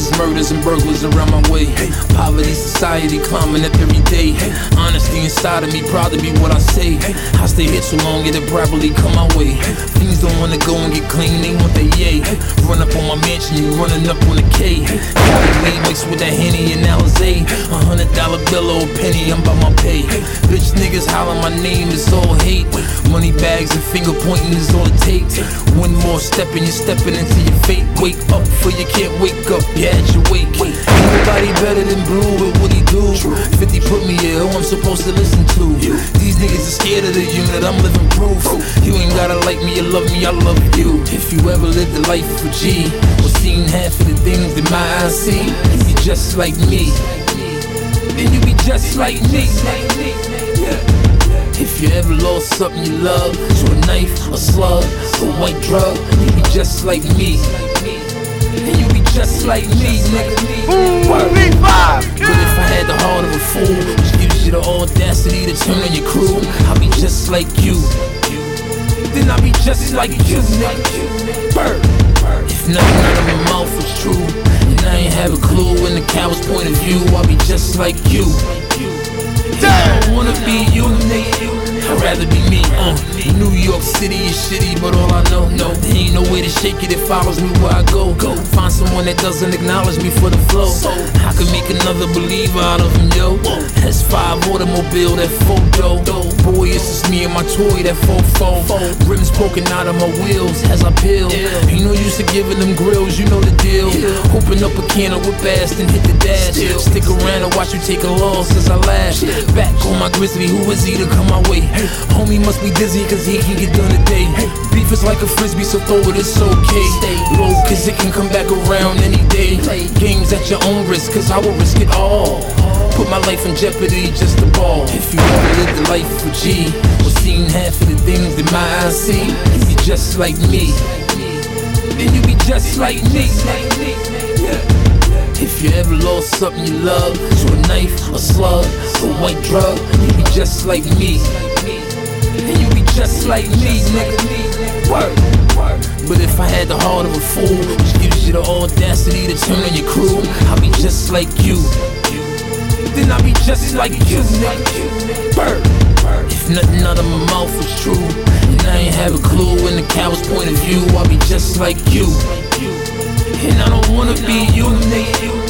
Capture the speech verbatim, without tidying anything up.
is murders and burglars around my way. Poverty, society, climbing up every day. Honesty inside of me, proud to be what I say. I stay here too long, it'll probably come my way. Things don't wanna go and get clean, they want that yay. Run up on my mansion, you running up on the K. Cali mixed with that Henny and Alizé. A hundred dollar bill or a penny, I'm by my pay. Bitch niggas holler my name, it's all hate. Money bags and finger pointing is all it takes. One more step and you're stepping into your fate. Wake up, for you can't wake up, yeah, at your wake. Ain't nobody better than Blue at what he do. fifty put me here, who I'm supposed to listen to. These niggas are scared of the unit, I'm living proof. You ain't gotta like me or love me, I love you. If you ever lived the life of a G, or seen half of the things that my eyes see, you be just like me. Then you be just like me. If you ever lost something you love, to a knife, a slug, a white drug, you be just like me. And you be just like me, nigga. Word. But if I had the heart of a fool, which gives you the audacity to turn on your crew, I'll be just like you. Then I'll be just like you, nigga. Bird. If nothing out of my mouth was true, and I ain't have a clue in the coward's point of view, I'll be just like you. I don't wanna be you, nigga. I'd rather be me, uh New York City is shitty, but all I know, no, there ain't no way to shake it, it follows me where I go. Go find someone that doesn't acknowledge me for the flow. I could make another believer out of him, yo. S five automobile, that photo. Boy, it's just me and my toy, that fofo. Rims poking out of my wheels as I peel. Ain't no use to giving them grills, you know the deal. Open up a can of whip ass, then hit the dash. Stick around and watch you take a loss as I laugh. Back on my grizzly, who is he to come my way? Homie must be dizzy cause he can get done today. Beef is like a frisbee, so throw it, it's okay. Low cause it can come back around any day. Games at your own risk cause I will risk it all. Put my life in jeopardy just to ball. If you ever lived the life of a G, or seen half of the things that my eyes see, you be just like me. Then you be just like me. If you ever lost something you love, to a knife, a slug, a white drug, you be just like me. And you be just like me, nigga. Word. But if I had the heart of a fool, which gives you the audacity to turn on your crew, I'll be just like you. Then I'll be just like you, nigga. Bird. If nothing out of my mouth was true, and I ain't have a clue in the coward's point of view, I'll be just like you. And I don't wanna be you, nigga.